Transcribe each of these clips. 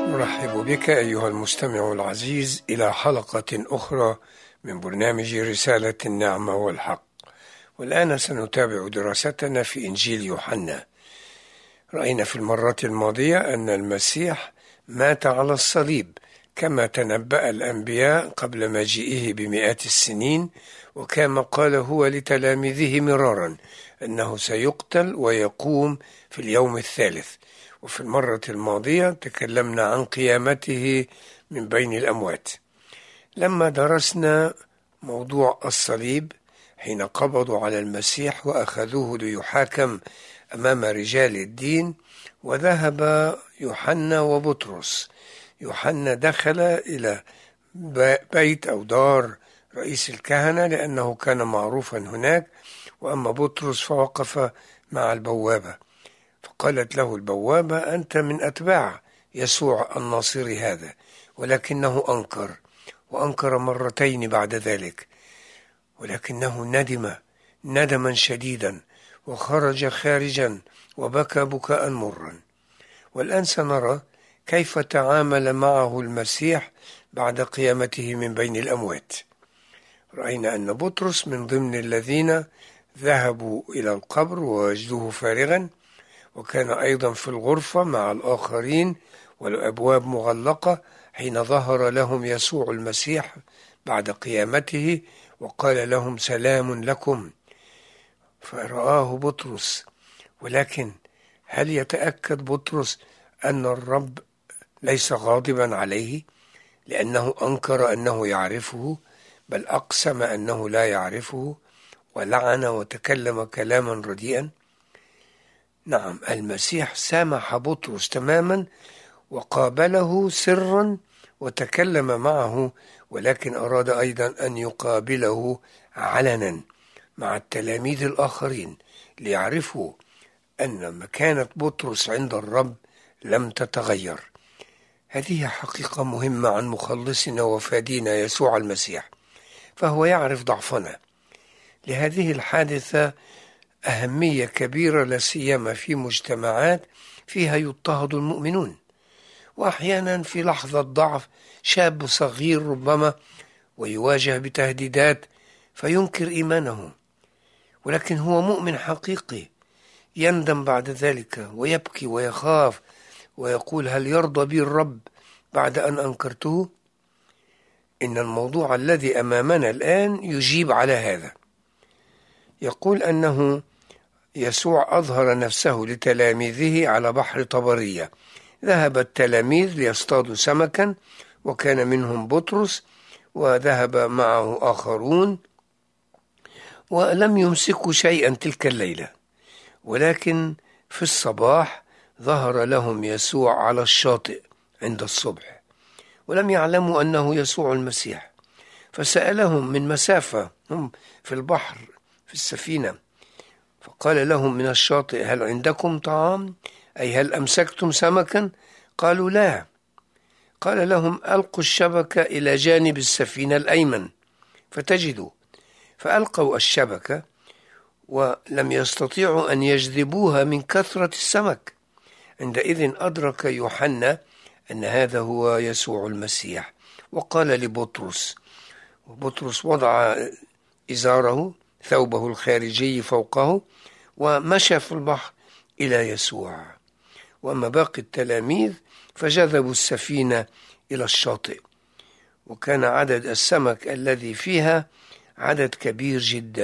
أرحب بك أيها المستمع العزيز إلى حلقة أخرى من برنامج رسالة النعمة والحق. والآن سنتابع دراستنا في إنجيل يوحنا. رأينا في المرة الماضية أن المسيح مات على الصليب كما تنبأ الأنبياء قبل مجيئه بمئات السنين، وكما قال هو لتلاميذه مرارا أنه سيقتل ويقوم في اليوم الثالث. وفي المرة الماضية تكلمنا عن قيامته من بين الأموات. لما درسنا موضوع الصليب حين قبضوا على المسيح وأخذوه ليحاكم أمام رجال الدين، وذهب يوحنا وبطرس. يوحنا دخل إلى بيت أو دار رئيس الكهنة لأنه كان معروفا هناك، وأما بطرس فوقف مع البوابة، فقالت له البوابة: أنت من أتباع يسوع الناصري هذا. ولكنه أنكر، وأنكر مرتين بعد ذلك، ولكنه ندم ندما شديدا وخرج خارجا وبكى بكاء مرا. والآن سنرى كيف تعامل معه المسيح بعد قيامته من بين الأموات. رأينا أن بطرس من ضمن الذين ذهبوا إلى القبر ووجدوه فارغا، وكان أيضا في الغرفة مع الآخرين والأبواب مغلقة حين ظهر لهم يسوع المسيح بعد قيامته وقال لهم: سلام لكم. فرآه بطرس، ولكن هل يتأكد بطرس أن الرب ليس غاضبا عليه لأنه أنكر أنه يعرفه، بل أقسم أنه لا يعرفه ولعن وتكلم كلاما رديئا؟ نعم، المسيح سامح بطرس تماما وقابله سرا وتكلم معه، ولكن أراد أيضا أن يقابله علنا مع التلاميذ الآخرين ليعرفوا أن مكانة بطرس عند الرب لم تتغير. هذه حقيقة مهمة عن مخلصنا وفادينا يسوع المسيح، فهو يعرف ضعفنا. لهذه الحادثة أهمية كبيرة، لا سيما في مجتمعات فيها يضطهد المؤمنون، وأحيانا في لحظة ضعف شاب صغير ربما ويواجه بتهديدات فينكر إيمانه، ولكن هو مؤمن حقيقي يندم بعد ذلك ويبكي ويخاف ويقول: هل يرضى بي الرب بعد أن أنكرته؟ إن الموضوع الذي أمامنا الآن يجيب على هذا. يقول أنه يسوع أظهر نفسه لتلاميذه على بحر طبرية. ذهب التلاميذ ليصطادوا سمكا، وكان منهم بطرس، وذهب معه آخرون، ولم يمسكوا شيئا تلك الليلة. ولكن في الصباح ظهر لهم يسوع على الشاطئ عند الصبح، ولم يعلموا أنه يسوع المسيح، فسألهم من مسافة، هم في البحر في السفينة، فقال لهم من الشاطئ: هل عندكم طعام؟ أي هل أمسكتم سمكا؟ قالوا: لا. قال لهم: ألقوا الشبكة إلى جانب السفينة الأيمن فتجدوا. فألقوا الشبكة ولم يستطيعوا أن يجذبوها من كثرة السمك. عندئذ أدرك يوحنا أن هذا هو يسوع المسيح، وقال لبطرس، وبطرس وضع إزاره ثوبه الخارجي فوقه ومشى في البحر إلى يسوع. وأما باقي التلاميذ فجذبوا السفينة إلى الشاطئ، وكان عدد السمك الذي فيها عدد كبير جدا،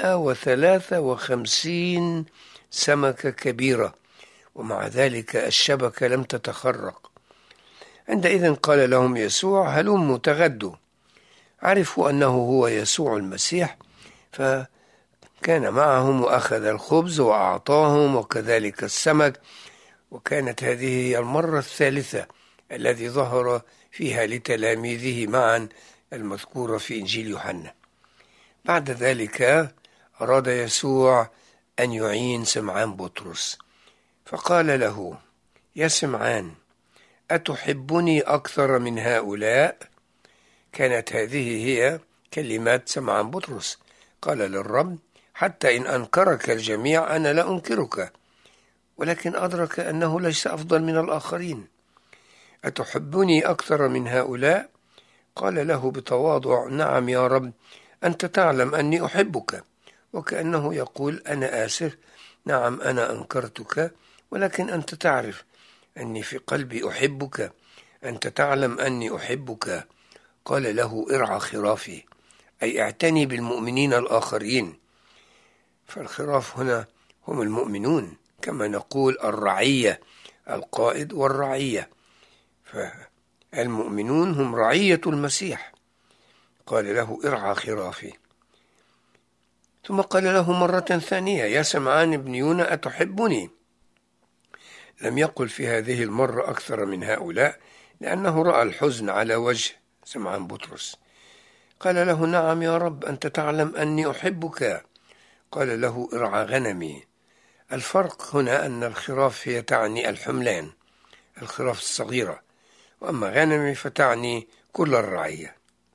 153 سمكة كبيرة، ومع ذلك الشبكة لم تتخرق. عندئذ قال لهم يسوع: هلموا تغدوا. عرفوا أنه هو يسوع المسيح، فكان معهم وأخذ الخبز وأعطاهم وكذلك السمك. وكانت هذه هي المرة الثالثة الذي ظهر فيها لتلاميذه معا المذكورة في إنجيل يوحنا. بعد ذلك أراد يسوع أن يعين سمعان بطرس، فقال له: يا سمعان، أتحبني أكثر من هؤلاء؟ كانت هذه هي كلمات سمعان بطرس. قال للرب: حتى إن أنكرك الجميع أنا لا أنكرك. ولكن أدرك أنه ليس أفضل من الآخرين. أتحبني أكثر من هؤلاء؟ قال له بتواضع: نعم يا رب، أنت تعلم أني أحبك. وكأنه يقول: أنا آسف، نعم أنا أنكرتك، ولكن أنت تعرف أني في قلبي أحبك، أنت تعلم أني أحبك. قال له: ارعى خرافي، أي اعتني بالمؤمنين الآخرين. فالخراف هنا هم المؤمنون، كما نقول الرعية، القائد والرعية، فالمؤمنون هم رعية المسيح. قال له: ارعى خرافي. ثم قال له مرة ثانية: يا سمعان بن يونا، أتحبني؟ لم يقل في هذه المرة أكثر من هؤلاء، لأنه رأى الحزن على وجه سمعان بطرس. قال له: نعم يا رب، أنت تعلم أني أحبك. قال له: ارعى غنمي. الفرق هنا أن الخراف هي تعني الحملان، الخراف الصغيرة، وأما غنمي فتعني كل الرعية.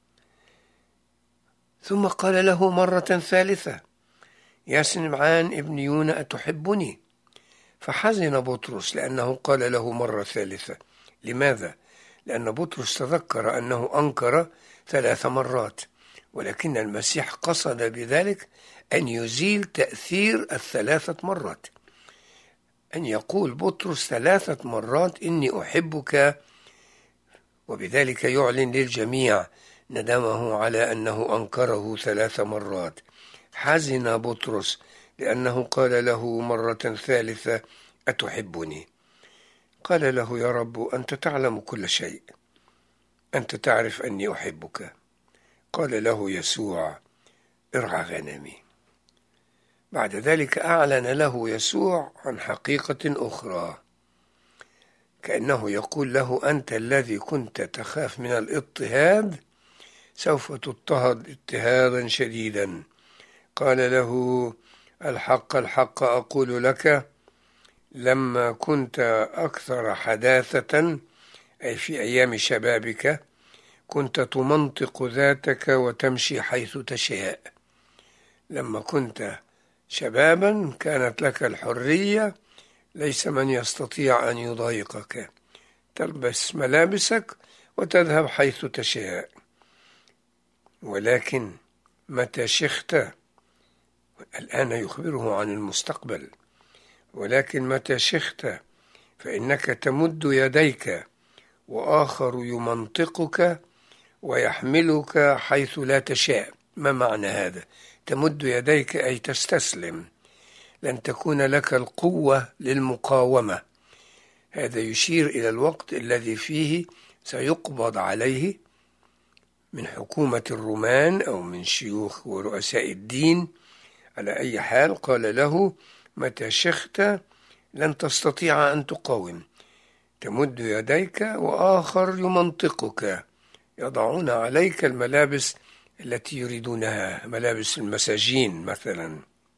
ثم قال له مرة ثالثة: يا سمعان ابن يونا، أتحبني؟ فحزن بطرس لأنه قال له مرة ثالثة. لماذا؟ لأن بطرس تذكر أنه أنكر 3 مرات، ولكن المسيح قصد بذلك أن يزيل تأثير ال3 مرات، أن يقول بطرس 3 مرات إني أحبك، وبذلك يعلن للجميع ندمه على أنه أنكره 3 مرات. حزن بطرس لأنه قال له مرة ثالثة: أتحبني؟ قال له: يا رب، أنت تعلم كل شيء، أنت تعرف أني أحبك. قال له يسوع: ارعى غنمي. بعد ذلك أعلن له يسوع عن حقيقة أخرى، كأنه يقول له: أنت الذي كنت تخاف من الاضطهاد سوف تضطهد اضطهادا شديدا. قال له: الحق الحق أقول لك، لما كنت أكثر حداثة، أي في أيام شبابك، كنت تمنطق ذاتك وتمشي حيث تشاء. لما كنت شبابا كانت لك الحرية، ليس من يستطيع أن يضايقك، تلبس ملابسك وتذهب حيث تشاء. ولكن متى شخت، الآن يخبره عن المستقبل، ولكن متى شخت فإنك تمد يديك وآخر يمنطقك ويحملك حيث لا تشاء. ما معنى هذا؟ تمد يديك أي تستسلم، لن تكون لك القوة للمقاومة. هذا يشير إلى الوقت الذي فيه سيقبض عليه من حكومة الرومان أو من شيوخ ورؤساء الدين. على أي حال قال له: متى شخت لن تستطيع أن تقاوم، تمد يديك وآخر يمنطقك، يضعون عليك الملابس التي يريدونها، ملابس المساجين مثلا،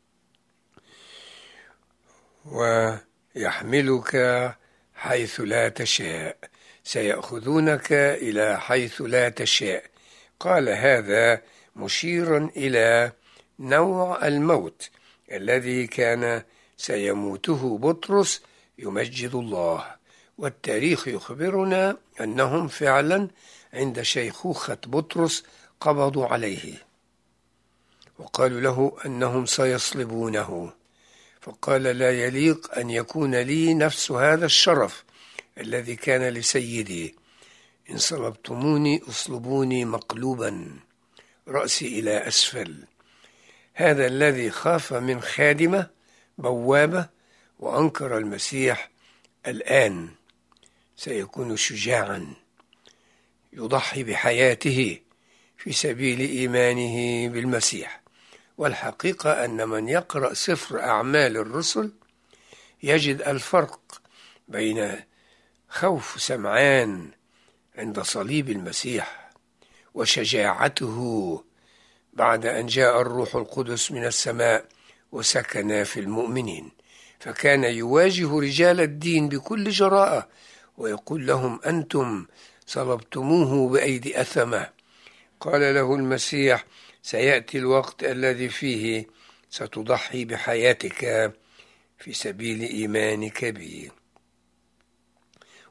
ويحملك حيث لا تشاء، سيأخذونك إلى حيث لا تشاء. قال هذا مشيرا إلى نوع الموت الذي كان سيموته بطرس يمجد الله. والتاريخ يخبرنا أنهم فعلا عند شيخوخة بطرس قبضوا عليه وقالوا له أنهم سيصلبونه، فقال: لا يليق أن يكون لي نفس هذا الشرف الذي كان لسيدي، إن صلبتموني اصلبوني مقلوبا رأسي إلى أسفل. هذا الذي خاف من خادمة بوابة وأنكر المسيح الآن سيكون شجاعا، يضحي بحياته في سبيل إيمانه بالمسيح. والحقيقة أن من يقرأ سفر أعمال الرسل يجد الفرق بين خوف سمعان عند صليب المسيح وشجاعته بعد أن جاء الروح القدس من السماء وسكن في المؤمنين، فكان يواجه رجال الدين بكل جراءة ويقول لهم: أنتم صلبتموه بأيدي أثمة. قال له المسيح: سيأتي الوقت الذي فيه ستضحي بحياتك في سبيل إيمانك بي.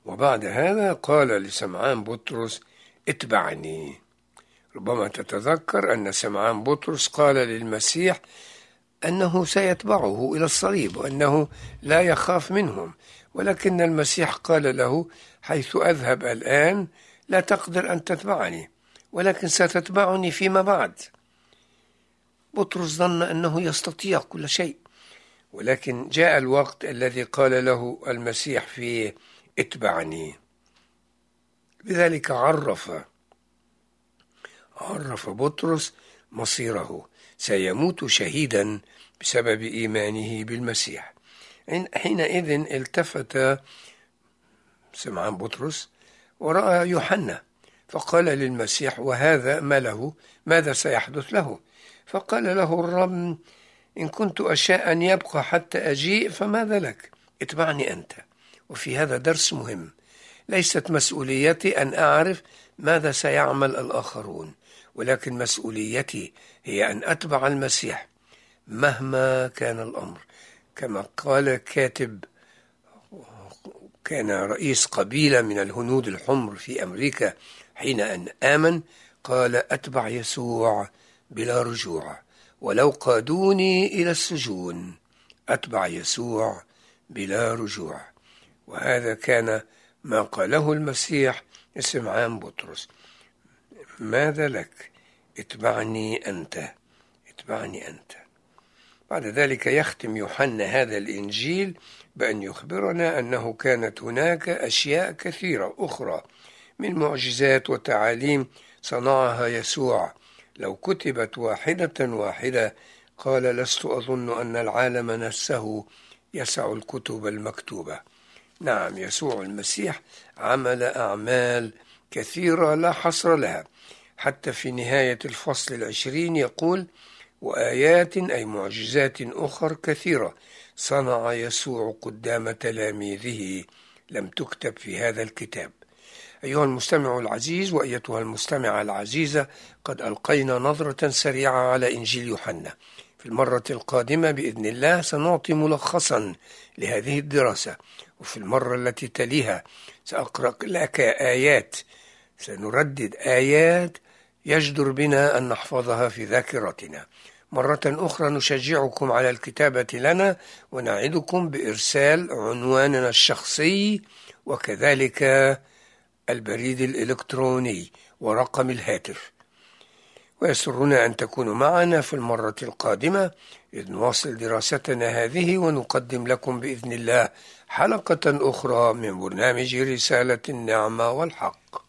وبعد هذا قال لسمعان بطرس: اتبعني. ربما تتذكر أن سمعان بطرس قال للمسيح أنه سيتبعه إلى الصليب وأنه لا يخاف منهم، ولكن المسيح قال له: حيث أذهب الآن لا تقدر أن تتبعني، ولكن ستتبعني فيما بعد. بطرس ظن أنه يستطيع كل شيء، ولكن جاء الوقت الذي قال له المسيح فيه: اتبعني. لذلك عرف بطرس مصيره، سيموت شهيدا بسبب إيمانه بالمسيح. حينئذ التفت سمعان بطرس ورأى يوحنا، فقال للمسيح: وهذا ما له؟ ماذا سيحدث له؟ فقال له الرب: إن كنت أشاء أن يبقى حتى أجيء فماذا لك؟ اتبعني أنت. وفي هذا درس مهم، ليست مسؤوليتي أن أعرف ماذا سيعمل الآخرون، ولكن مسؤوليتي هي أن أتبع المسيح مهما كان الأمر. كما قال كاتب كان رئيس قبيلة من الهنود الحمر في أمريكا حين أن آمن، قال: أتبع يسوع بلا رجوع ولو قادوني إلى السجون، أتبع يسوع بلا رجوع. وهذا كان ما قاله المسيح لسمعان بطرس: ماذا لك؟ اتبعني أنت، اتبعني أنت. بعد ذلك يختم يوحنا هذا الإنجيل بأن يخبرنا أنه كانت هناك أشياء كثيرة أخرى من معجزات وتعاليم صنعها يسوع. لو كتبت واحدة واحدة قال: لست أظن أن العالم نفسه يسع الكتب المكتوبة. نعم، يسوع المسيح عمل أعمال كثيرة لا حصر لها، حتى في نهاية الفصل 20 يقول: وآيات أي معجزات أخر كثيرة صنع يسوع قدام تلاميذه لم تكتب في هذا الكتاب. أيها المستمع العزيز وأيتها المستمعة العزيزة، قد ألقينا نظرة سريعة على إنجيل يوحنا. في المرة القادمة بإذن الله سنعطي ملخصا لهذه الدراسة، وفي المرة التي تليها سأقرأ لك آيات، سنردد آيات يجدر بنا أن نحفظها في ذاكرتنا. مرة أخرى نشجعكم على الكتابة لنا، ونعدكم بإرسال عنواننا الشخصي وكذلك البريد الإلكتروني ورقم الهاتف. ويسرنا أن تكونوا معنا في المرة القادمة إذ نواصل دراستنا هذه ونقدم لكم بإذن الله حلقة أخرى من برنامج رسالة النعمة والحق.